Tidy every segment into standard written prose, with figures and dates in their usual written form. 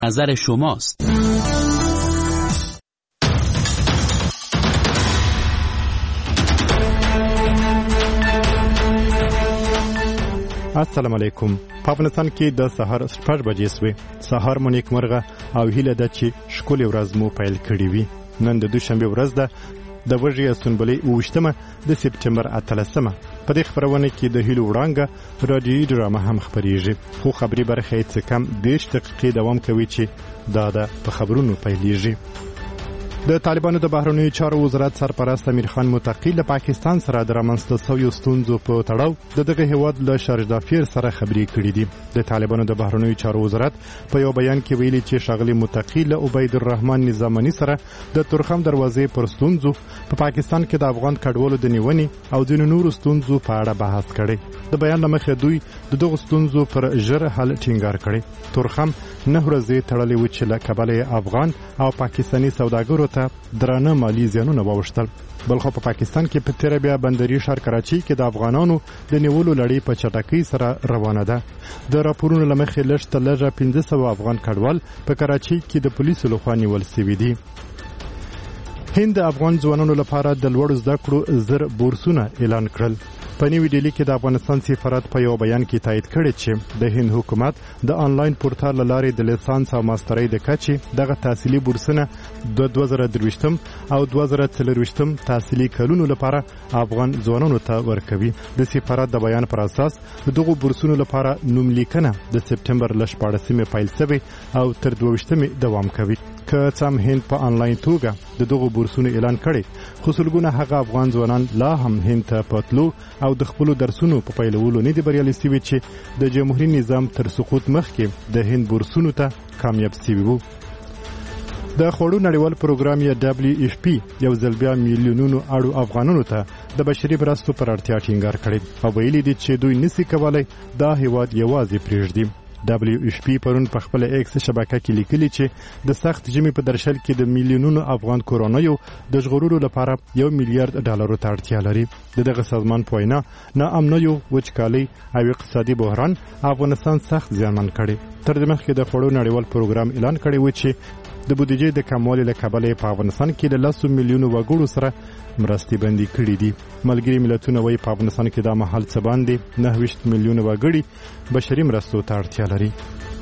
نظر شماست. السلام علیکم. په افغانستان کې د سهار 8 بجې سوې. سهار مو نیکمرغه او هیله ده چې ښکلې ورځ مو پیل کړې وي. نن د دوشنبه ورځ ده، د وږي سنبلې 28 د سپټمبر 13. په دې خبرونه کې د هیلو وړانګه رادیوي ډرامه هم خبرېږي، خو خبري برخه یې څه کم 10 دقیقې دوام کوي چې دا د په خبرونو پیلېږي. د طالبانو د بهرنیو چارو وزارت سرپرست امیر خان متقی له پاکستان سره د رامنځته شویو ستونزو په تړاو دغه هیواد له شارجه فیر سره خبرې کړې دي. د طالبانو د بهرنیو چارو وزارت په یو بیان کې ویلي چې ښاغلي متقی له عبید الرحمن نظامني سره د تورخم دروازې پر ستونزو په پاکستان کې د افغان کډوالو د نیونې او ځینو نورو ستونزو په اړه بحث کړي. د بیان لمخې دوی دغه ستونزو پر ژر حل ټینګار کړي. تورخم 9 ورځې تړلې و چې له کبله افغان او پاکستاني سوداګرو ته درانه مالی زیانونه واوښتل. بلخو په پاکستان کې په تیر بیا بندري ښار کراچي کې د افغانانو د نیولو لړۍ په چټکۍ سره روانه ده. د راپورونو لمخې لږ تر لږه 1500 افغان کډوال په کراچي کې د پولیسو لخوا نیول شوي دي. هند د افغان ځوانانو لپاره د لوړ زده کړو 1000 بورسونه اعلان کړل. په نیو ډیلی کې د افغانستان سفارت په یو بیان کې تایید کړی چې د هند حکومت د آنلاین پورتال لارې د لیسانس او ماسترۍ د کچې دغه تحصیلي بورسونه د 2023 او 2024 تحصیلي کلونو لپاره افغان ځوانانو ته ورکوي. د سفارت د بیان پر اساس دغه بورسونو لپاره نوملیکنه د سپټمبر ل 14 پیل شوی او تر 22 دوام کوي. که څم هند په آنلاین توګه دغه بورسونو اعلان کړي، خو سلګونه هغه افغان ځوانان لا هم هند ته پاتلو او د خپل درسونو په پیلولو نه دي بریالي شوي چې د جمهوریت نظام تر سقوط مخکې د هند بورسونو ته کامیاب شوي وو. د خوړو نړیوال پروګرام یا WFP یو ځل بیا میلیونونو اړو افغانانو ته د بشري مرستو پر اړتیا ټینګار کړي او ویلي دي چې دوی نشي کولای دا هیواد یوازې پرېږدي. WFP پرون په خپل ایکس شبکه کې لیکلي چې د سخت ژمي په درشل کې د میلیونونو افغان کورنیو د ژغورلو لپاره $1 میلیارډ ته اړتیا لري. دغه سازمان په وینا ناامنیو، وچکالۍ او اقتصادي بحران افغانستان سخت زیانمن کړي. تر دې مخکې د خوړو نړیوال پروګرام اعلان کړی و چې د بودیجې د کموالي له کبله په افغانستان کې د 10 میلیونو وګړو سره مرستې بندي کړې دي. ملګري ملتونه وايي په افغانستان کې د مهال څه باندې 29 میلیونه وګړي بشري مرستو ته اړتیا لري.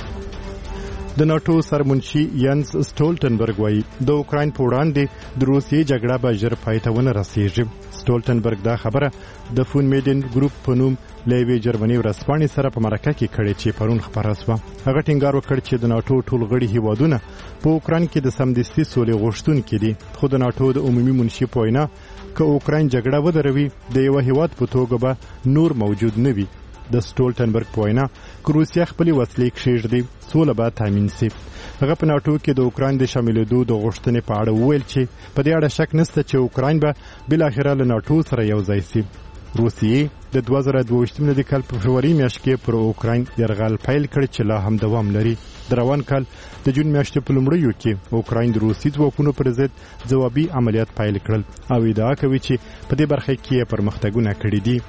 د ناتو سرمنشي ینس سټولټنبرګ وايي د اوکراین په وړاندې د روسیې جګړه به ژر پای ته ونه رسیږي. سټولټنبرګ دا خبره د فون میډین ګروپ په نوم لیوی جرمني ورسپانې سره په مرکه کې کړې چې پرون خبره شوه. هغه ټینګار وکړ چې د ناتو ټول غړي هیوادونه په اوکراین کې د سمدستي سولې غوښتونکي دي، خو د ناتو د عمومي منشي په وینا که اوکراین جګړه ودروي د یو هیواد په توګه به نور موجود نه وي. د سټولټنبرګ په وینا که روسیا خپلې وسلې کښېږدي سوله به تامین شي. هغه په ناتو کې د اوکراین د شاملېدو د غوښتنې په اړه وویل چې په دې اړه شک نشته چې اوکراین به بالاخره له ناتو سره یو ځای شي. روسیې د 2022 کال په فبروري میاشت کې پر اوکراین یرغل پیل کړ چې لا هم دوام لري. د روان کال د جون میاشتې په لومړیو کې اوکراین د روسي ځواکونو پر ضد ځوابي عملیات پیل کړل او ادعا کوي چې په دې برخه کې پرمختګونه کړي دي.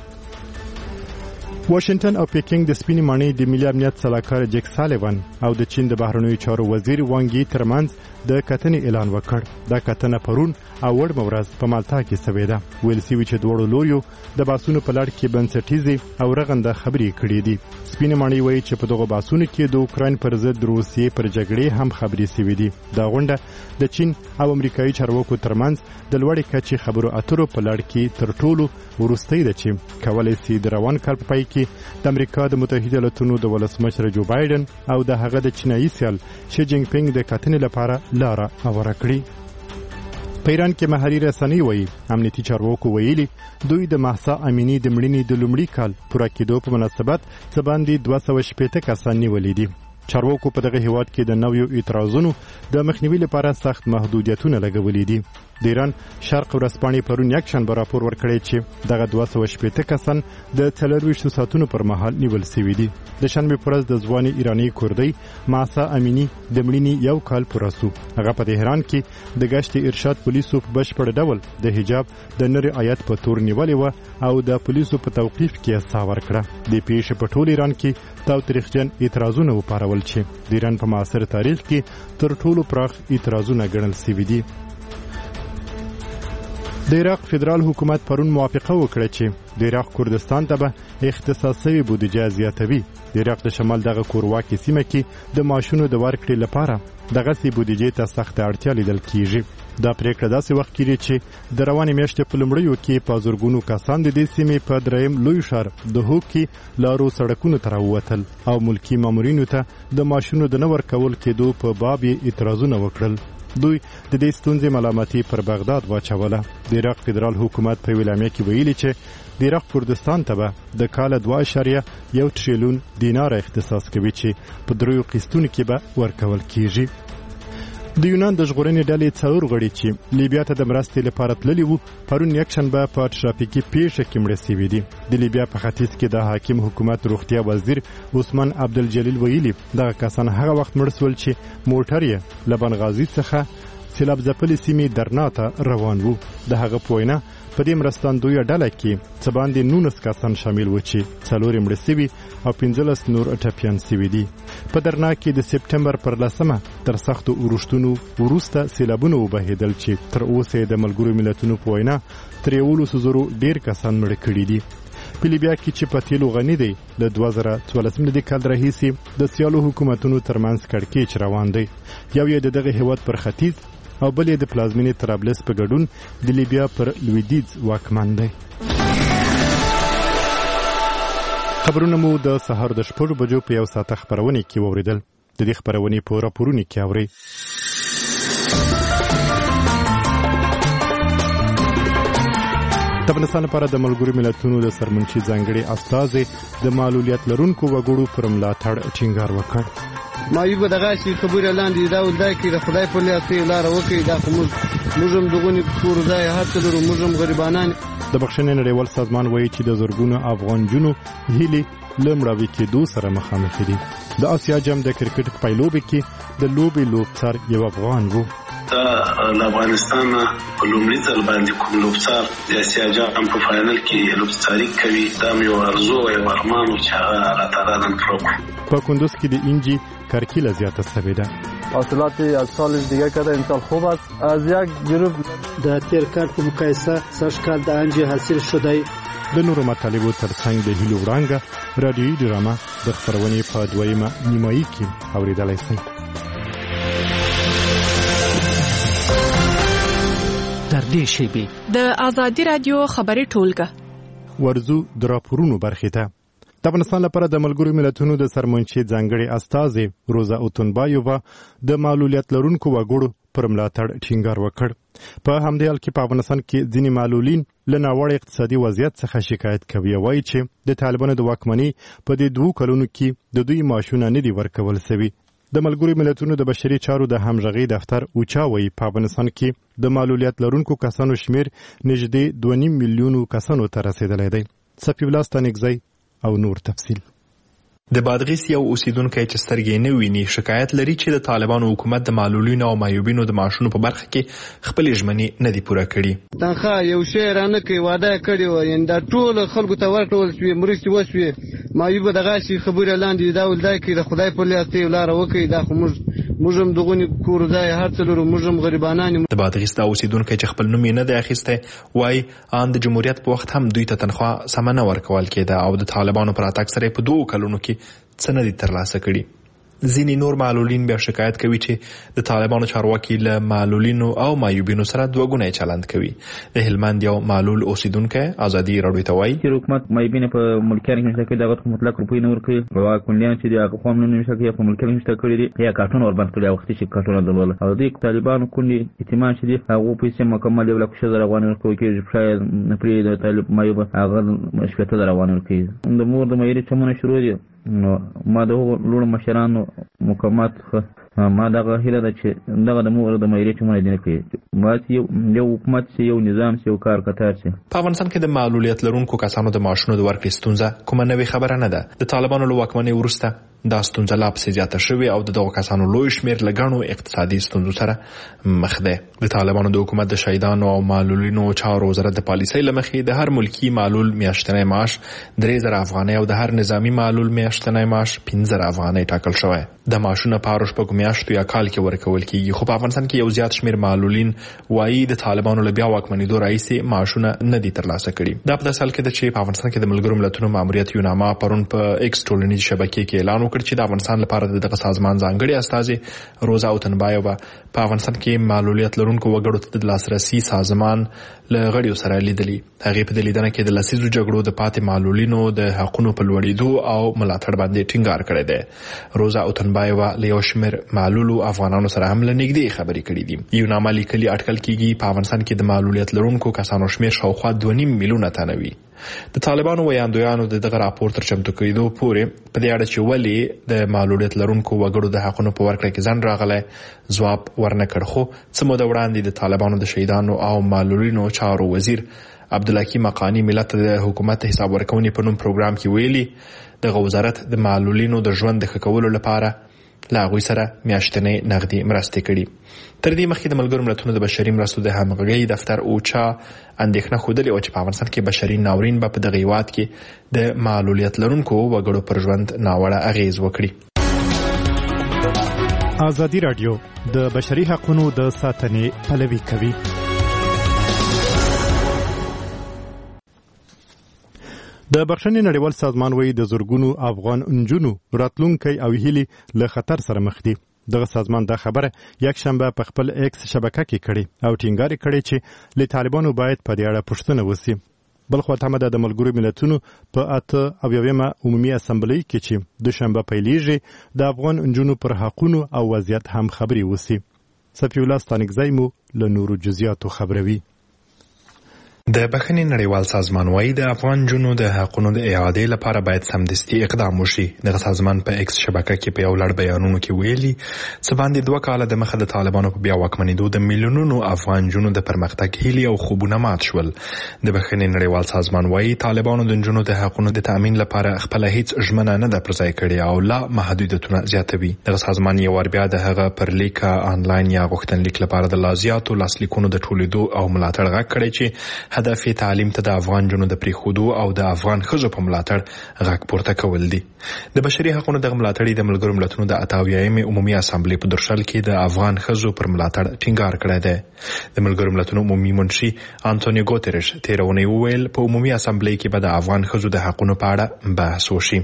واشنگټن او پیکینګ د سپینې ماڼۍ د ملي امنیت سلاکار جک سالیوان او د چین د بهرنیو چارو وزیر وانګ یي ترمنځ د کتنې اعلان وکړ. دا کتنه پرون او وړمه ورځ په مالټا کې شوې ده. ویل شوي چې دواړو لوریو د باسونو په لړ کې بنسټیزې او رغنده خبرې کړې دي. سپینې ماڼۍ وایي چې په دغه باسونو کې د اوکراین پر ضد روسیې پر جګړې هم خبرې شوې دي. دا غونډه د چین او امریکایي چارواکو ترمنځ د لوړې کچې خبرو اترو په لړ کې تر ټولو وروستۍ ده چې کولای شي د روان کال په پای کې د امریکا د متحده ایالاتونو د ولسمشر جو بایدن او د هغه د چینایي سیال شي جینګ پینګ د کتنې لپاره لاره هواره کړي. په ایران کې محلي رسنۍ وایي امنیتي چارواکو ویلي دوی د مهسا امینی د مړینې د لومړي کال پوره کېدو په مناسبت څه باندې 260 کسان نیولي دي. چارواکو په دغه هیواد کې د نویو اعتراضونو د مخنیوي لپاره سخت محدودیتونه لګولي دي. د ایران شرق ورځپاڼې پرون یکشنبه راپور ورکړی چې دغه 280 کسان د 24 ساعتونو پر مهال نیول شوي دي. د شنبه پر ورځ د ځواني ایرانی کوردی ماسا امینی د مړینې یو کال پوره شو. هغه په تهران کې د گشت ارشاد پولیسو په بشپړ ډول د حجاب د نری آیت په تور نیولې و او د پولیسو په توقیف کې ساور کړه. د پیښې په ټول ایران کې تاوتریخجن اعتراضونه وپارول چې د ایران په معاصر تاریخ کې تر ټولو پراخ اعتراضونه ګڼل شوي دي. د عراق فدرال حکومت پرون موافقه وکړه چې د عراق کردستان ته به اختصاصي بودجه زیاتوي. د عراق د شمال دغه کورواکي سیمه کې د معاشونو د ورکړې لپاره دغه سي بودجه ته سخت اړتیا لیدل کیږي. دا پریکړه داسې وخت کېږي چې د روانې میاشتې په لومړیو کې په زرګونو کسان د دې سیمې په دریم لوی ښار د هوک کې لارو سړکونو ته راووتل او ملکي مامورینو ته د معاشونو د نه ورکول کېدو په باب اعتراضونه وکړل. دوی د دې ستونزې ملامتي پر بغداد واچوله. د عراق فدرال حکومت په ویلامه کې ویلي چې د عراق کردستان ته به د کال 2.1 تریلیون دینار اختصاص کوي چې په دریو قسطونو کې به ورکول کیږي. د یونان د ژغورنې ډلې څلور غړي چې لیبیا ته د مرستې لپاره تللي وو پرون یکشنبه په ټرافیکي پیښه کې مړه شوي دي. د لیبیا په ختیځ کې د حاکم حکومت روغتیا وزیر عثمان عبدالجلیل ویلي دغه کسان هغه وخت مړه شول چې موټر یې له بنغازي څخه سیلاب ځپلې سیمې درنا ته روان وو. د هغه په وینا په دې مرستندویه ډله کې څه باندې 19 کسان شامل و چې 4 مړه شوي او 15 نور ټپیان شوي دي. په درنا کې د سپټمبر پر 10 تر سختو اورښتونو وروسته سیلابونه وبهیدل چې تر اوسه د ملګرو ملتونو په وینا تر 1,000 ډیر کسان مړه کړي دي. په لیبیا کې چې په تیلو غني دی د 2014 کال راهیسې د سیالو حکومتونو ترمنځ کړکېچ روان دی. یو یې دغه هیواد پر ختیځ او بل یې د پلازمینې طرابلس په ګډون د لیبیا پر لویدیځ واکمن دی. خبرونه مو د سهار د 6 بجو په 1 ساعت خبرونه کې ووریدل. د دې خبرونه په راپورونو کې اوري. د افغانستان لپاره د ملګرو ملتونو د سرمنشي ځانګړي استازي د معلولیت لرونکو وګړو پر ملاتړ ټینګار وکړ. مایوب دغه شي خبره لاندې دا ولدا کې د خدای په لیاسي لار وکي دا موږ هم دغونی کور ځای هر څه لرو موږ هم غریبانان. د بخښنې نړیوال سازمان وایي چې د زرګونو افغان جنو هیلي لمړاوي کېدو سره مخامخ دي. د آسیا جام د کرکټ په لوبې کې د لوبې لوبڅار یو افغان وو. د افغانستان په لومړي ځل باندې کوم لوبڅار د آسیا جام په فائنل کې لوبڅاري کوي. دا یو ارزو او ارمان چې هغه الله تعالی نن پرو. په کندوز کې د انجی کرکیله زیاته شوې ده. حاصلات از سال دیگه کرده امسال خوب است. از یک گروه در تیر کال په مقایسه سږکال د انجی حاصل شده. د نورو مطالبو ترڅنګ د هیلو وړانګه رادیوي ډرامه د خبرونې په دویمه نیمایي کې اوریدلای شئ. در دې شیبې د آزادي رادیو خبري ټولګه ورزو د راپورونو برخې ته. د افغانستان لپاره د ملګرو ملتونو د سرمنشي ځانګړي استازي روزا اوتونبایووا د معلولیت لرونکو وګړو پر ملاتړ ټینګار وکړ. په همدې حال کې په افغانستان کې ځینې معلولین له ناوړه اقتصادي وضعیت څخه شکایت کوي. وایي چې د طالبانو د واکمنۍ په دې 2 کلونو کې د دوی معاشونه نه دي ورکول شوي. د ملګرو ملتونو د بشري چارو د همغږي دفتر اوچا وایي په افغانستان کې د معلولیت لرونکو کسانو شمیر نږدې 2.5 میلیونو کسانو ته رسیدلی دی. صفي الله ستانکزی او نور تفصیل. د بادغیس یو اوسیدونکی چې سترګې نه ویني شکایت لري چې د طالبانو حکومت د معلولینو او معیوبینو د معاشونو په برخه کې خپل ژمنې نه دي پوره کړي. تنخواه یو شی رانه کوي واده کړی و یعنی دا ټول خلکو ته ورکول شوی مرستې وشوي. مایوب دغه شي خبره لاندې دا ولدا کې د خدای په لیاسي لار وکي دا موږ هم دغونی کور ځای هر څه لرو موږ هم غریبانان. د بادغیس د اوسیدونکو چې خپل نوم یې نه دی اخیستی وایي ان د جمهوریت په وخت هم دوی ته تنخواه سمه نه ورکول کېده او د طالبانو پر راتګ سره په 2 کلونو کې څه نه دي ترلاسه کړي. ځینې نور معلولین بیا شکایت کوي چې د طالبانو چارواکي له معلولینو او معیوبینو سره دوګونی چلند کوي. د هلمند یو معلول اوسیدونکی ازادي راډیو ته وایي چې حکومت معیوبین په ملکیت کې نشته کوي دغه مطلق روپۍ نه ورکوي. واکمنان چې د قوم نه نشته کوي په ملکیت نشته کړی دي یا کارتون ور باندې کړی وخت چې کارتون درول او د طالبانو کلی اعتماد چې هغه پیسې مکمل یو لک 6000 افغان ورکوي چې شاید پرې د طالب معیوب هغه 7000 افغان ورکوي. د مور د مېری چمونه شروع دي نو ما د لوړ مشرانو مقامات ما دغه هیله ده چې دغه د مور د مېری چې مونږ دې نه کوي ما یو حکومت سي یو نظام سي یو کار کتار سي. په افغانستان کې د معلولیت لرونکو کسانو د معاشونو د ورکړې ستونزه کومه نوې خبره نه ده. د طالبانو له واکمنۍ وروسته دا ستونزه لا پسې زیاته شوې او دغه کسانو لوی شمېر له ګڼو اقتصادي ستونزو سره مخ دی. د طالبانو د حکومت د شهیدانو او معلولینو چارو وزارت د پالیسۍ له مخې د هر ملکي معلول میاشتنی معاش 3000 افغانۍ او د هر نظامی معلول میاشتنی معاش 15000 افغانۍ ټاکل شوی. د معاشونه په شپږو میاشتو یا کال کې ورکول کیږي، خو په افغانستان کې یو زیات شمېر معلولین وایي د طالبانو له بیا واکمنېدو راهیسې معاشونه نه دي ترلاسه کړي. دا په داسې حال کې ده چې په افغانستان کې د ملګرو ملتونو ماموریت یوناما پرون په ایکس ټولنیزې شبکې کې اعلان وکړ چې د افغانستان لپاره دغه سازمان ځانګړي استازي روزا اوتنبایووا په افغانستان کې معلولیت لرونکو وګړو ته د لاسرسي سازمان له غړیو سره لیدلي. هغه په لیدنه کې د لسیزو جګړو د پاتې معلولینو د حقونو په لوړېدو او ملاتړ باندې ټینګار کړی دی. روزا اوتنبایووا له یو شمېر معلولو افغانانو سره هم له نږدې خبرې کړې دي. یوناما لیکلي اټکل کېږي په افغانستان کې د معلولیت لرونکو کسانو شمېر شاوخوا 2.5 میلیونه تنه وي. د طالبانو ویاندویانو دغه راپور تر چمتو کېدو پورې په دې اړه چې ولې د معلولیت لرونکو وګړو د حقونو په ورکړه کې ځنډ راغلی ځواب ورنکړ. خو څه موده وړاندې د طالبانو د شهیدانو او معلولینو چارو وزیر عبدالحکیم مقانی ملت د حکومت حساب ورکونې په نوم پروګرام کې ویلي دغه وزارت د معلولینو د ژوند د ښه کولو لپاره له هغوی سره میاشتنۍ نغدي مرستې کړي. تر دې مخکې د ملګرو ملتونو د بشري مرستو د همغږۍ دفتر اوچا اندېښنه ښودلې وه چې په افغانستان کې بشري ناورین به په دغه هېواد کې د معلولیت لرونکو وګړو پر ژوند ناوړه اغېز وکړي. ازادي راډیو د بشري حقوقو د ساتنې پلوي کوي. د بخښنې نړیوال سازمان وایي د زرګونو افغان نجونو راتلونکی او هیلې له خطر سره مخ دي. دغه سازمان دا خبره یک شنبه په خپل ایکس شبکه کې کړې او ټینګار کړی چې له طالبانو باید په دې اړه پوښتنه وشي. بل خو ته د ملګرو ملتونو په 8 عمومي اسمبلی کې چې د شنبه پیلېږي د افغان نجونو پر حقونو او وضعیت هم خبري وشي. صفی الله ستانکزی مو له نورو جزئیاتو خبروي. د بخښنې نړیوال سازمان وایي د افغان نجونو د حقونو د اعادې لپاره باید سمدستي اقدام وشي. دغه سازمان په ایکس شبکه کې په یو لړ بیانونو کې ویلي څه باندې 2 کاله د مخه د طالبانو په بیا واکمنېدو د میلیونونو افغان نجونو د پرمختګ هیلې او خوبونه مات شول. د بخښنې نړیوال سازمان وایي طالبانو د نجونو د حقونو د تامین لپاره خپل هیڅ ژمنه نه ده پرځای کړې او لا محدودیتونه زیاتوي. دغه سازمان یو ور بیا د هغه پر لیک آنلاین یا غوښتنلیک لپاره د لازیاتو لاسلیکونو د ټولیدو او ملاتړ غږ کړی چې هدف تعلیم ته د افغان جنونو د پریخودو او د افغان ښځو په ملاتړ غږ پورته کول دي. د بشري حقوقو د ملاتړ د ملګرو ملتونو د 88 عمومي اسامبلې په درشل کې د افغان ښځو پر ملاتړ ټینګار کړی دی. د ملګرو ملتونو عمومي منشي انټونیو ګوتریش تیرونی وویل په عمومي اسامبلې کې به د افغان ښځو د حقوقو په اړه بحث وشي.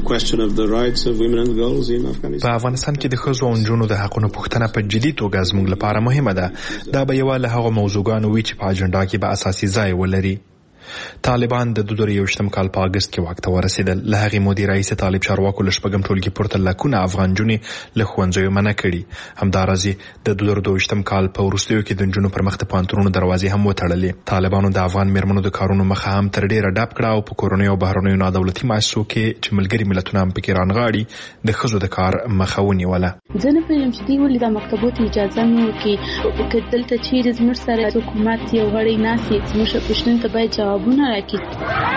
په افغانستان کې د ښځو او نجونو د حقوقو پوښتنه په جدي توګه زموږ لپاره مهمه ده. دا به یو له هغو موضوعګانو وي چې په اجنډا کې به اساسي ځای ولري. طالبان د 2021 کال په اگست کې واک ته ورسېدل. له هغې مودې راهیسې طالب چارواکو له شپږم ټولګي پورته لکونه افغان نجونې له ښوونځیو منع کړي. همداراز د 2022 کال په وروستیو کې د نجونو پر مخ د پوهنتونونو دروازې هم وتړلې. طالبانو د افغان میرمنو د کارونو مخه هم تر ډیره ډپ کړه او په کورنیو او بهرنیو نادولتي مؤسسو کې چې ملګري ملتونه هم پکې رانغاړي د ښځو د کار مخه ونیوله. زه نه پوهېږم چې دوی ولې دا مکتبو ته اجازه نه ورکوي. که دلته چیرې زموږ سره حکومت یو غړی ناست وي زموږ پوښتنو ته باید جوابونه راکړي.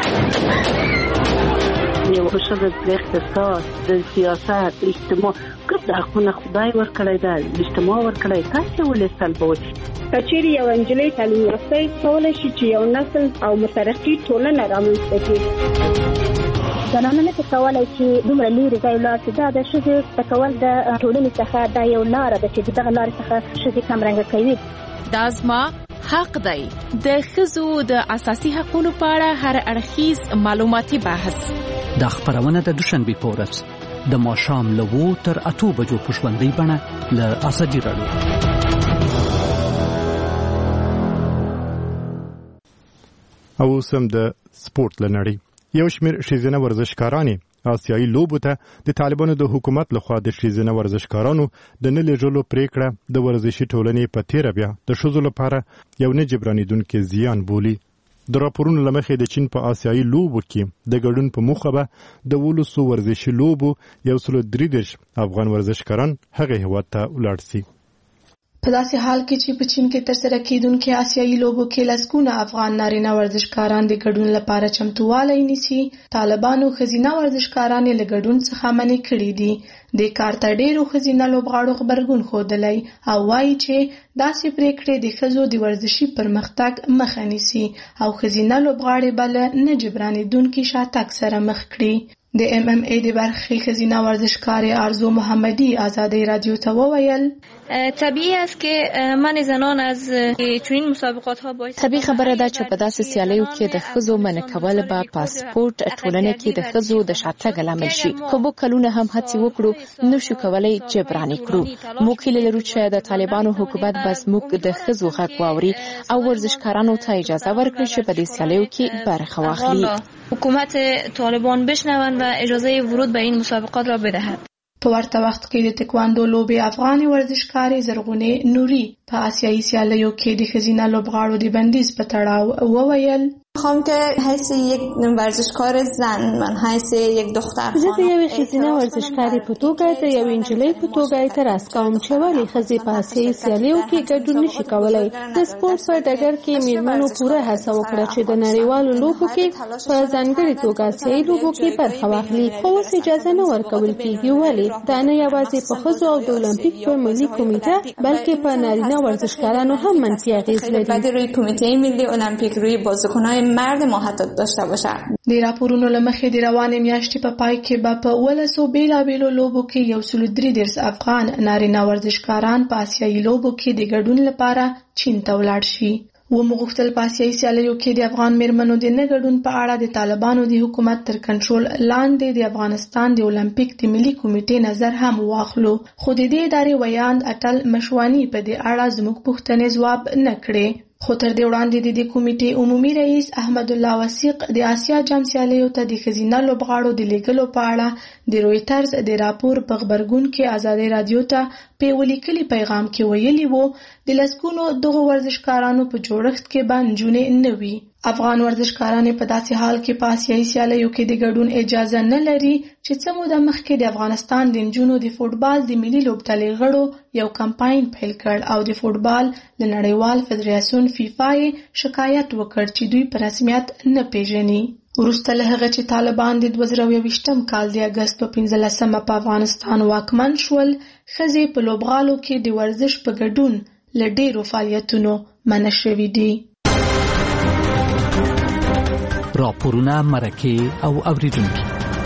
یو ښځه د اقتصاد د سیاست اجتماع کوم د حقونه خدای ورکړی ده اجتماع ورکړی تاسو ولې سلبوي. کچېرې یو انجلۍ تعلیم یافته کولای شي چې یو نسل او مترقي ټولنه رامنځته کړي. زنانه نه کولای چې دومره لري ځای لاړ شي. دا د ښځې تکول د ټولنې څخه دا یو لاره ده چې دغه لارې څخه ښځې کمرنګه کوي. دا زما حق دی. د ښځو د اساسي حقوقو په اړه هر اړخیز معلوماتي بحث. دا خبرونه د دوشنبه په ورځ د ماښام له 2 تر 8 بجو په ژوندۍ بڼه له ازادي راډیو. او سم د سپورت لنړی یو شمیر ښځینه ورزشکارانې آسیایي لوبو ته د طالبانو د حکومت لخوا د ښځینه ورزشکارانو د نه لیږلو پریکړه د ورزشي ټولنې په تیره بیا د ښځو لپاره یو نه جبرانېدونکی زیان بولي. د راپورونو له مخې د چین په آسیایي لوبو کې د ګډون په موخه به د 12 ورزشي لوبو 133 افغان ورزشکاران هغه هیواد ته ولاړ شي. په داسې حال کې چې په چین کې ترسره کېدونکې آسیایي لوبو کې لسګونه افغان نارینه ورزشکاران د ګډون لپاره چمتووالی نیسي، طالبانو ښځینه ورزشکاران یې له ګډون څخه منع کړي دي. دې کار ته ډېرو ښځینه لوبغاړو غبرګون ښودلی او وایي چې داسې پرېکړې د ښځو د ورزشي پرمختګ مخه نیسي او ښځینه لوبغاړې به له نه جبرانېدونکي شاتګ سره مخ کړي. د MMA د برخې ښځینه ورزشکارې آرزو محمدی آزادی رادیو ته وویل طبیعی است که من زنان از چنین مسابقات ها باید طبیعي خبره ده چې په داسې سیالیو کې د ښځو منع کول به پاسپورت ټولنه کې د ښځو د شاتګ لامل شي. خو موږ کلونه هم هڅې وکړو نشو کولای جبرانې کړو. موږ هیله لرو چې د طالبانو حکومت به زموږ د ښځو غږ واوري او ورزشکارانو ته اجازه ورکړي چې په دې سیالیو کې برخه واخلي. حکومت طالبان بشنوند و اجازه ورود به این مسابقات را بدهد. په ورته وخت کې د تکواندو لوبې افغاني ورزشکارې زرغونې نوري په آسیایي سیالیو کې د ښځینه لوبغاړو د بندیز په تړاو وویل میخوام که حیث یک ورزشکار زن من حیث یک دختر زه د یوې ښځینه ورزشکارې په توګه د یوې نجلۍ په توګه اعتراض کوم چې ولې ښځې په آسیایي سیالیو کې ګډون نشي کولی. د سپورت په ډګر کې میرمنو پوره هڅه وکړه چې د نړیوالو لوبو کې په ځانګړې توګه آسیایي لوبو کې برخه واخلي، خو اوس اجازه نه ورکول کېږي. ولې؟ دا نه یوازې په ښځو او د المپیک په ملي کمیټه بلکې په نارینه ورزشکارانو هم منفي اغېز لري. روی کمیته ملی المپیک روی بازیکنان مرد ما حتی داشته باشه. د راپورونو له مخې د روانې میاشتې په پای کې به په 1200 بیلابیلو لوبو کې 133 افغان نارینه ورزشکاران په آسیایي لوبو کې د ګډون لپاره چین ته ولاړ شي. ومغوښتل په آسیایي سیالیو کې د افغان میرمنو د نه ګډون په اړه د طالبانو د حکومت تر کنټرول لاندې د افغانستان د المپیک د ملي کمیټې نظر هم واخلو، خو د دې ادارې ویاند اټل مشوانی په دې اړه زموږ پوښتنې ځواب نه کړې. خو تر دې وړاندې د دې کمیټې عمومي رئیس احمد الله وثیق د آسیا جام سیالیو ته د ښځینه لوبغاړو د لیږلو په اړه د رویټرز د راپور په غبرګون کې ازادي رادیو ته په یو لیکلي پیغام کې ویلي وو د لسګونو دغو ورزشکارانو په جوړښت کې به نجونې نه وي. افغان ورزشکاران په داسې حال کې په آسیایي سیالیو کې د ګډون اجازه نه لري چې څه موده مخکې د افغانستان د نجونو د فوټبال د ملي لوبډلې غړو یو کمپاین پیل کړ او د فوټبال د نړیوال فدراسیون فیفا یې شکایت وکړ چې دوی په رسمیت نه پیژني. وروسته له هغه چې طالبان د 2021 کال د اګست په 15مه په افغانستان واکمن شول، ښځې په لوبغالو کې د ورزش په ګډون له ډېرو فعالیتونو منع شوي دي. راپورونه، مرکې او اوریدونکي.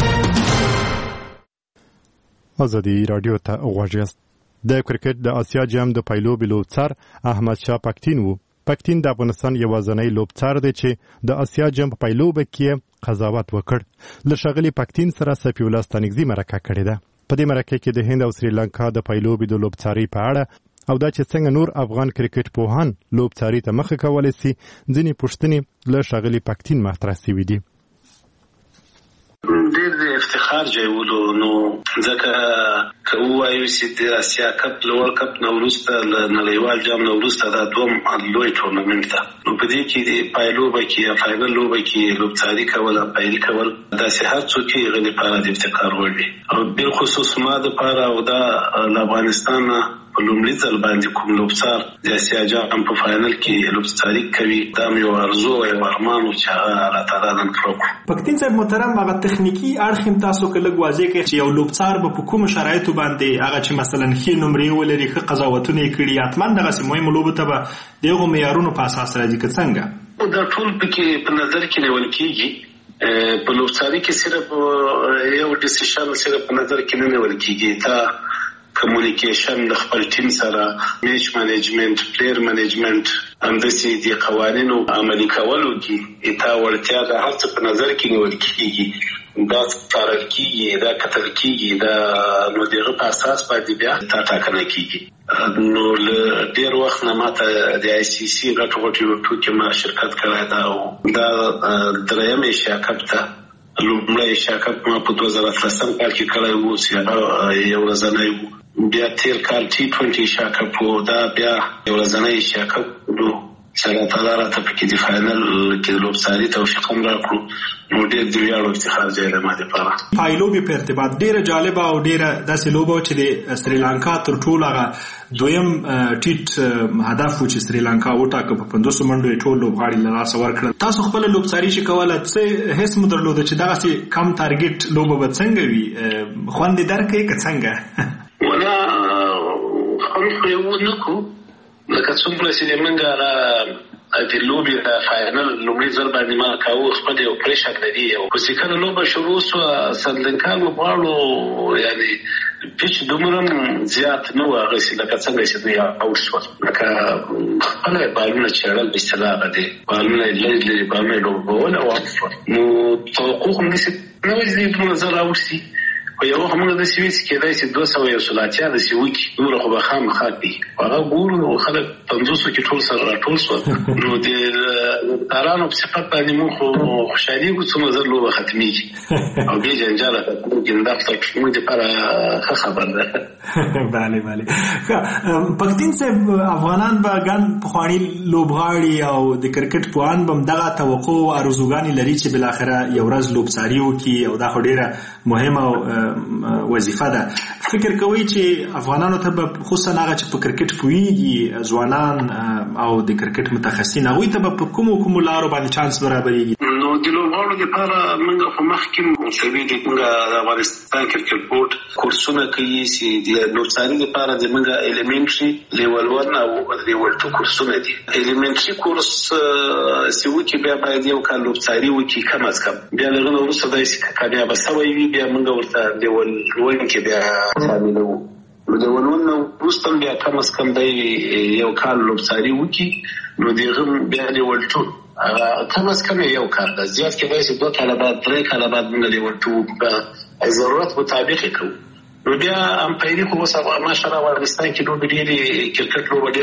ازادي رادیو ته غوږ یاست. د کرکټ د آسیا جام د پایلوبي لوبڅار احمد شاه پکتین وو. پکتین د افغانستان یوازینی لوبڅار دی چې د آسیا جام په پایلوبه کې قضاوت وکړ. له ښاغلي پکتین سره سفی الله ستانکزي مرکه کړې ده. په دې مرکه کې د هند او سریلانکا د پایلوبي د لوبڅاري په اړه او دا چې څنګه نور افغان کرکټ پوهان لوبڅاري ته مخه کولی سي ځینې پوښتنې له ښاغلي پکتین مطرح سوي دي. ډېر د افتخار ځای ولو، نو ځکه که ووایو چې د اسیا کپ له ورلډ کپ نه وروسته له نړیوال جام نه وروسته دا دوم لوی ټورنمنټ ده، نو په دې کې د پایلوبه کې یا فاینل لوبه کې لوبڅاري کول او پایلي کول داسې هر څوک یې هغه لپاره د افتخار وړ دي. او بالخصوص ما دپاره او دا له افغانستان په لومړي ځل باندې کوم لوبڅار د اسیا جام په فاینل کې لوبڅاري کوي، دا مې یو ارزو او یو ارمان و چې هغه الله تعالی نن پوره کړو. پکتین صاحب محترم، هغه تخنیکي اړخ هم تاسو که لږ واضح کړئ چې یو لوبڅار به په کومو شرایطو باندې هغه چې مثلا ښې نمرې ولري، ښه قضاوتونه یې کړي، حتما دغسې مهمو لوبو ته به د هغو معیارونو په اساس راځي که څنګه؟ دا ټول پکې په نظر کې نیول کېږي. په لوبڅاري کې صرف یو ډیسیشن صرف په نظر کې نه نیول کېږي، تا کمیونیکیشن د خپل ټیم سره، میچ مینجمنت، پلیر مینجمنت، همداسې د قوانینو عملي کولو کې تا وړتیا د هر څه په نظر کې نیول کېږي، دا څارل کېږي، دا کتل کېږي، دا نو دغه په اساس باندې بیا تا ټاکنه کېږي. نو له ډېر وخت نه ماته د آی سی سی غټ غټ یوټو کې ما شرکت کړی ده او دا دریم ایشیا کپ ته لومړی ایشیا کپ ما په 2013 کال کې کړی و چې هغه یو ورځنی و. بیا تیر کال T20 ایشیا کپ و، دا بیا یو ورځنی ایشیا کپ و. چې الله تعالی راته پکې د فاینل کې لوبساري توفیق هم راکړو نو ډېر د ویاړ او افتخار ځای دی ما دپاره. پایلوبې په ارتباط ډېره جالبه او ډېره داسې لوبه چې د سریلانکا تر ټولو هغه دویم ټیټ هدف و چې سریلانکا وټاکه په 500 منډو یې ټول لوبغاړي له لاسه ورکړل. تاسو خپله لوبساري چې کوله څه حس مو درلوده چې دغسې کم تارګېټ لوبه به څنګه وي؟ خوند یې درکوي که څنګه؟ ولا خوند خو یې ونه کړو لکه څومره چې موږ د لوبې د فاینل لومړي ځل باندې ما کاوه خپل یو پریشر لري او چې کله لوبه شروع سوه سریلانکا لوبغاړو یعنې پیچ دومره زیات نه و هغسې لکه څنګه چې دوی اوټ شول لکه خپله یې بالونه چېړل په اصطلاح باندې بالونه یې لرې لرې بالونه یې لوبول او اوټ شول. نو توقع خو همداسې نه وه چې دوی دومره زر اوټ شي خو یو وخت موږ داسې وي چې کېدای شي 200 داسې وکړي دومره خو به خامخا کوي هغه ګورو نو خلک 500 کې ټول سره راټول شول نو د تارانو په صفت باندې موږ خو خوشحالېږو څومره زر لوبه ختمېږي او بیا جنجال ختمېږي دا خو موږ دپاره ښه خبر ده. بله بله پښتین صاحب افغانان به ګڼ پخواني لوبغاړي او د کرکټ پوهان به همدغه توقع او ارزوګانې لري چې بالاخره یو ورځ لوبساري وکړي او دا خو ډېره مهمه وظیفه ده. فکر کوي چې افغانانو ته به خصوصا هغه چې په کرکټ پوهیږي ځوانان او د کرکټ متخصصین هغوی ته به په کومو لارو باندې چانس برابرېږي؟ نو د لوبغاړو دپاره موږ خو مخکې مسوي د موږ د افغانستان کرکټ بورډ کورسونه کوي چې د لوبساري دپاره د موږ ایلیمنټري لیول 1 او لیول 2 کورسونه دي. ایلیمنټري کورس چې وکړي بیا باید یو کال لوبساري وکړي کم از کم بیا له هغه نه وروسته داسې کامیابه سوی وي بیا موږ ورته لیول 1 کې بیا شاملوو. نو لیول 1 نه وروسته بیا کم از کم دی یو کال لوبساري وکړي نو د هغه بیا لیول 2 کم از کم یو کال ده زیات کېدای شي 2 کاله بعد 3 کاله بعد موږ لیول 2 په ضرورت مطابق یې کوو. نو بیا امپایري خو اوس ماشاءالله افغانستان کې لوبې ډېرې کرکټ لوبه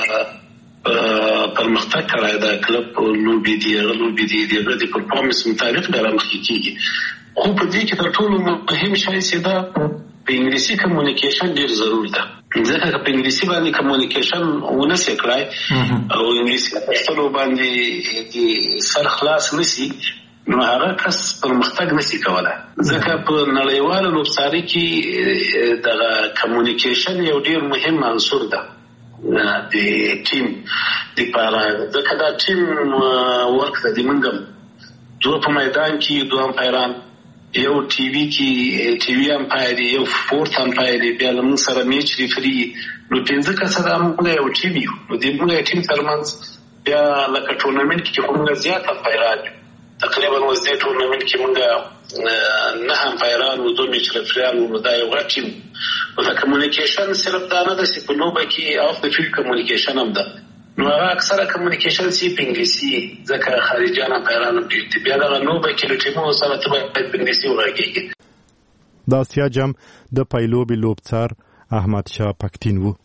ډېره پرمختګ کړی ده. کلب لوبې دي هغه لوبې دي د هغه د پرفارمنس مطابق بیا رامخکې کېږي. خو په دې کې تر ټولو مهم شی چې ده په انګلیسي کمیونیکیشن ډېر ضرور ده ځکه که په انګلیسي باندې کمیونیکیشن ونه سې کړای او انګلیسي په پښتو باندې د سر خلاص نشي نو هغه کس پرمختګ نشي کولای ځکه په نړیواله لوبساري کې دغه کمیونیکیشن یو ډېر مهم عنصر ده د ټیم دپاره ځکه دا ټیم ورک ده د موږ دوه په میدان کې دوه امپایران یو ټي وي کې ټي وي امپایر یو فورت امپایر بیا له موږ سره میچ ریفري نو 15 کسه دا موږ یو ټیم یو نو د موږ ټیم ترمنځ بیا لکه ټورنمنټ کې خو موږ زیات امپایران تقریبا اوس دې ټورنمنټ کې موږ 9 امپایران او 2 میچ ریفریان نو دا یو غټ ټیم نو دا کمیونیکیشن صرف دا نه ده چې په لوبه کې اف د فیلډ کمیونیکیشن هم ده نو هغه اکثره کمیونیکیشن سی په انګلیسي ځکه خارجيان امپایران ډېر بیا دا لوبه کې له ټیمونو سره ته باید په انګلیسي وراګي. د اسیا جام د پایلوبي لوبڅار احمد شاه پښتین وو.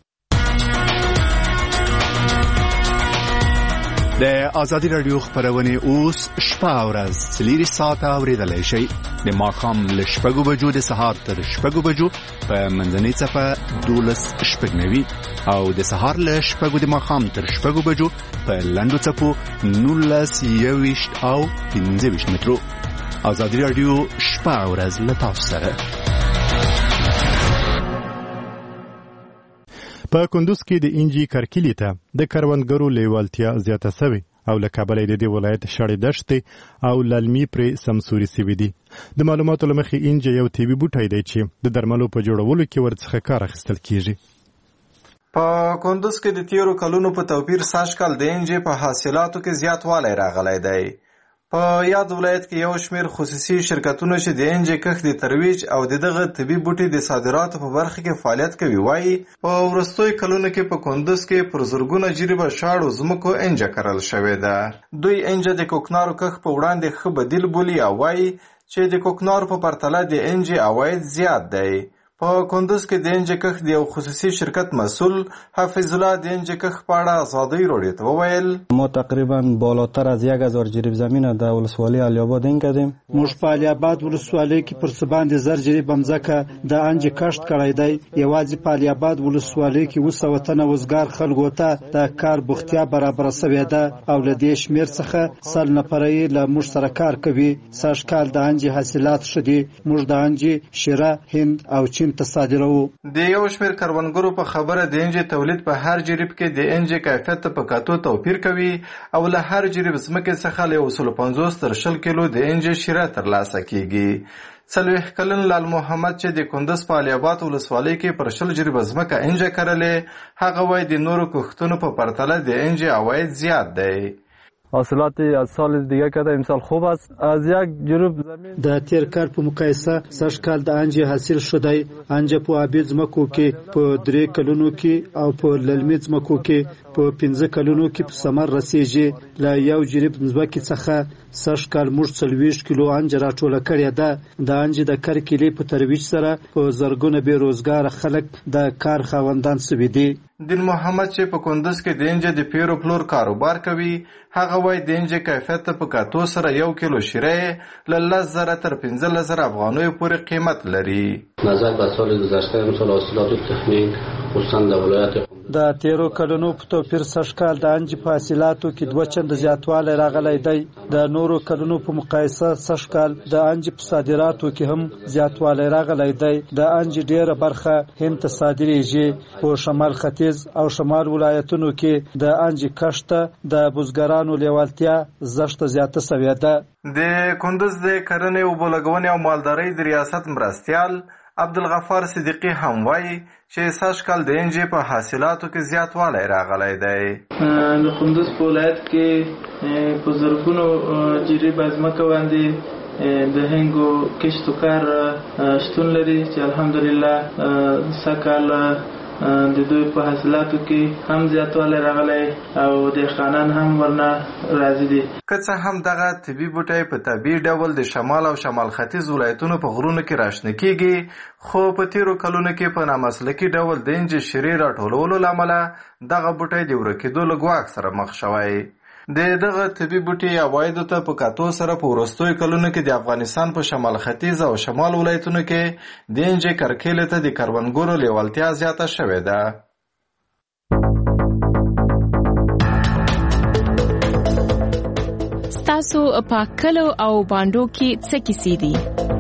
د ازادي رادیو خبرونه اوس شپه او ورځ 3 ساعته اوریدلای شئ د ماښام له 6 بجو د سهار تر 6 بجو په منځنۍ صفه 12:09 او د سهار له 6 د ماښام تر 6 بجو په لنډو صفو 19:21 او 15 مترو. ازادي رادیو شپه او ورځ له تاسو سره. په کندوز کې د انجی کرکیلي ته د کروندګرو لیوالتیا زیاته شوې او له کابل د دې ولایت شړې دشتې او للمي پرې سمسوري سوي دي. د معلوماتو له مخې انجی یو طبي بوټی دی چې د درملو په جوړولو کې ورڅخه کار اخیستل کیږي. په کندوز کې د تیرو کلونو په توپیر سږ کال د انجی په حاصلاتو کې زیاتوالی راغلی دی. په یاد ولایت کې یو شمیر خصوصي شرکتونه چې د انجی کښت د ترویج او دغه طبي بوټي د صادراتو په برخه کې فعالیت کوي وایي په ورستوي کلونو کې په کندوز کې پر زرګونه جریبه شاړو ځمکو انجی کرل شوې ده. دوی انجی د کوکنارو کښت په وړاندې ښه بدیل بولي او وایي چې د کوکنارو په پرتله د انجی عواید زیات دی. په کندوز کې د انجې کښت د یو خصوصي شرکت مسئول حفیظ الله د انجې کښت په اړه ازادۍ راډیو ته وویل ما تقریبا بالاتر از 1000 جریب زمین در ولسوالی علی آباد این کردیم. موږ په علی آباد ولسوالۍ کې پر څه باندې 1000 جریب ځمکه د انجې کښت کړی دی. یوازې په علی آباد ولسوالۍ کې 200 تنه وزګار خلکو ته د کار بوختیا برابر شوې ده او له دې شمېر څخه 100 نفر یې له موږ سره کار کوي. سږ کال د انجې حاصلات ښه دي. موږ د انجې شیره هند او چین ته صادروو. د یو شمېر کروندګرو په خبره د انجې تولید په هر جریب کې د انجې کیفیت ته په کتو توپیر کوي او له هر جریب ځمکې څخه له 150 تر 100 کیلو د انجې شیره ترلاسه کیږي. 40 کلن لال محمد چې د کندوز په علی آباد ولسوالۍ کې پر 100 جریب ځمکه انجې کرلې، هغه وایي د نورو کښتونو په پرتله د انجې عواید زیات دی. حاصلات از سال دیگه کرده امسال خوب است. از یک جریب زمین د تیر کال په مقایسه سږ کال د انجې حاصل شوی. انجې په آبي ځمکو کې په 3 کلونو کې او په للمي ځمکو کې په 15 کلونو کې په ثمر رسیږي. له یو جریب ځمکې څخه سږ کال موږ 40 کیلو انجې راټوله کړې ده. د انجې د کرکیلې په ترویج سره په زرګونه بې روزګاره خلک د کار خاوندان شوي دي. دین محمد چې په کندوز کې د انجې د پیرو پلور کاروبار کوي، هغه وایي د انجې کیفیت ته په کتو سره 1 کیلو شیره له 10,000 تر 15,000 افغانیو پورې قیمت لري. نظر به سال گذشته امسال حاصلات تخمین خصوصا در ولایت د 13 کلونو په توپیر سږ کال د انجې په حاصلاتو کې 2 چنده زیاتوالی راغلی دی. د نورو کلونو په مقایسه سږ کال د انجې په صادراتو کې هم زیاتوالی راغلی دی. د انجې ډیره برخه هند ته صادریږي. په شمال ختیځ او شمال ولایتونو کې د انجې کښت ته د بزګرانو لیوالتیا زښته زیاته شوې ده. د کندوز د کرنې اوبو لګونې او مالدارۍ د ریاست مرستیال عبدالغفار صدیقی هم وایي چې سږ کال د انجې په حاصلاتو کې زیاتوالی راغلی دی. د کندوز په ولایت کې په زرګونو جریب ځمکه باندې د هنګو کښت و کار شتون لري چې الحمدلله سږکال د دوی په حاصلاتو کې هم زیاتوالی راغلی او دهقانان هم ورنه راضي دي. که څه هم دغه طبي بوټی په طبیعي ډول د شمال او شمال ختیځ ولایتونو په غرونو کې راشنه کیږي، خو په تیرو کلونو کې په نامسلکي ډول د انجې شیرې راټولولو له امله دغه بوټی د ورکېدو له ګواښ سره مخ شوی. د دغه طبي بوټي عوایدو ته په کتو سره په وروستیو کلونو کې د افغانستان په شمال ختیځ او شمال ولایتونو کې د انجې کرکیلې ته د کروندګرو لیوالتیا زیاته شوې ده. ستاسو په کلو او باندو کې څه کیسې دي؟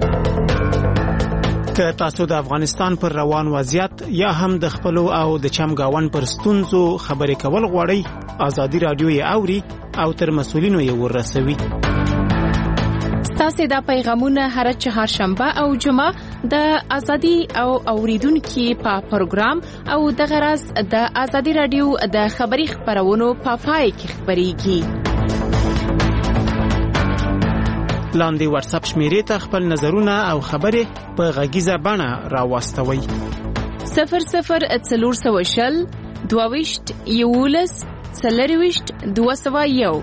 که تاسو د افغانستان پر روان وضعیت یا هم د خپل او د چمګاون پر ستونزو خبرې کول غواړئ، ازادي رادیو یې اوري او تر مسؤلینو یې ورسوي. ستاسو دا پیغامونه هر چهارشنبه او جمعه د ازادي او اوریدونکو په پروګرام او د غرض د ازادي رادیو د خبري خبرونو په پای کې خبريږي. لاندې واتس اپ شمیرې ته خپل نظرونه او خبرې په غږیزه بڼه راوستوي. 0040 22 11 40 201.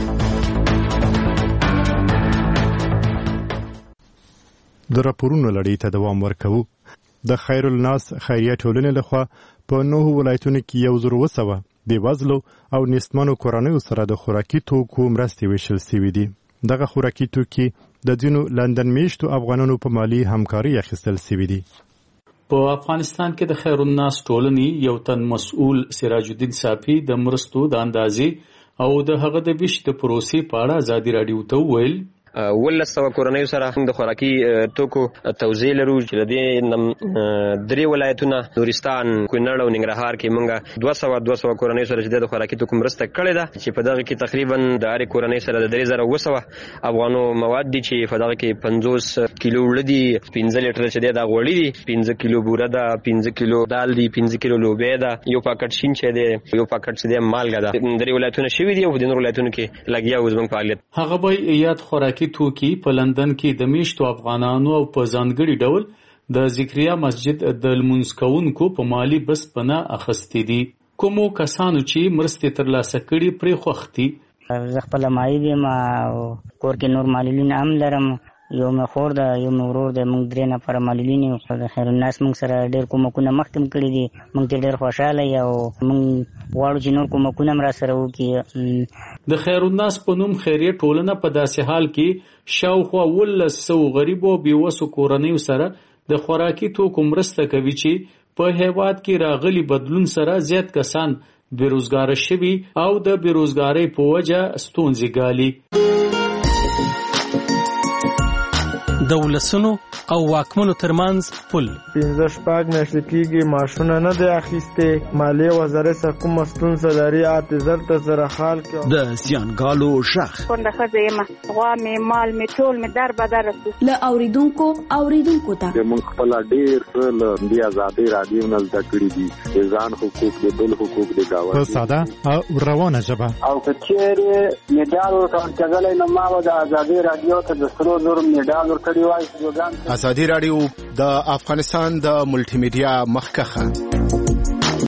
د راپورونو لړۍ ته دوام ورکوو. د خیر الناس خیریه ټولنې لخوا په 9 ولایتونو کې 1,200 بېوزلو او نیستمنو کورنیو سره د خوراکي توکو مرستې ویشل شوي دي. دغه خوراکي توکي د ځینو لندن میشتو افغانانو په مالي همکاري اخیستل شوي دي. په افغانستان کې د خیر الناس ټولنې یو تن مسؤل سراج الدین صافي د مرستو د اندازې او د هغه د ویش د پروسې په اړه ازادي رادیو ته وویل 1,000 کورنیو سره د خوراکي توکو توزیع لرو چې د دې 3 ولایتونه نورستان، کونړ او ننګرهار کې موږ 200 کورنیو سره چې د خوراکي توکو مرسته کړې ده چې په دغه کې تقریبا د هر کورنۍ سره د 3,200 افغانو مواد دي چې په دغه کې 50 کیلو وړ دي، 15 لیټر چې د غوړي دي، 15 کیلو بوره ده، 15 کیلو دال دي، 15 کیلو لوبیا ده، یو پاکټ شین چې دی، یو پاکټ چې دی مالګه ده. 3 ولایتونه شوي دي او د نور ولایتونو کې لګیا و زموږ فعالیت. هغه به یاد خوراکي توکي په لندن کې د میشتو افغانانو او په ځانګړي ډول د ذکریا مسجد د لمونځ کوونکو په مالی بسپنه اخیستې دي. کومو کسانو چې مرستې ترلاسه کړي پرې خوښ دي. زه خپله مایل یم او کور کې نور معلولین هم لرم یو مخور ده یو مورور ده موږ درې نفر معلولین یو د خیر الناس موږ سره ډېر کومکونه مخکې کړي دي موږ ډېر خوشاله یو موږ غواړو چې نور کومکونه هم را سره وکړي د خیر الناس په نوم خیریه ټولنه په داسې حال کې شاوخوا 1900 غریبو بېوسو کورنیو سره د خوراکي توکو مرسته کوي چې په هیواد کې راغلي بدلون سره زیات کسان بیروزګار شوي او د بیروزګارۍ په وجه ستونزې ګالي. د ولسونو او واکمنو ترمنځ پل 15 میاشتې کېږي معاشونه نه دی اخیستې مالیې وزارت څخه کومه ستونزه لري اعتذار ته سره حال کې د زیانګالو غږ کونډه ښځه یم غوا مې مال مې ټول مې در بدر له اوریدونکو ته موږ خپل ډېر څه له دې ازادۍ راډیو نه زده کړي دي ځان حقوق د بل حقوق د گاوند په ساده او روانه ژبه او کچېرې میډال ورکړل کېدلای نو ما د ازادۍ راډیو ته د 300 میډال ورکړی وای. ازادي راډیو د افغانستان د ملټي میډیا مخکخه